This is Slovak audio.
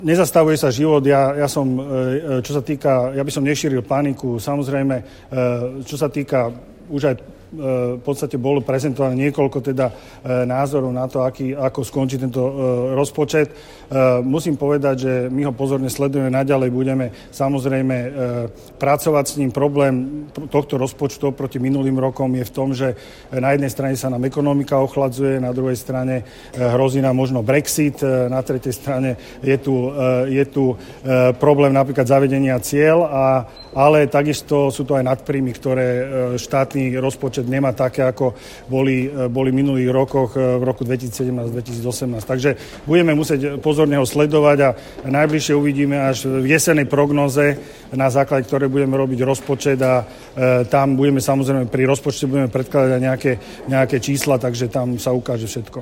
Nezastavuje sa život, ja by som nešíril paniku. Samozrejme, čo sa týka, už aj v podstate bolo prezentované niekoľko teda názorov na to, ako skončí tento rozpočet. Musím povedať, že my ho pozorne sledujeme, naďalej budeme samozrejme pracovať s ním. Problém tohto rozpočtu oproti minulým rokom je v tom, že na jednej strane sa nám ekonomika ochladzuje, na druhej strane hrozí nám možno Brexit, na tretej strane je tu problém napríklad zavedenia cieľ, ale takisto sú to aj nadpríjmy, ktoré štátny rozpočet nemá také, ako boli v minulých rokoch, v roku 2017-2018. Takže budeme musieť pozorne ho sledovať a najbližšie uvidíme až v jesenej prognoze, na základe ktorej budeme robiť rozpočet a tam budeme samozrejme pri rozpočte budeme predkladať aj nejaké čísla, takže tam sa ukáže všetko.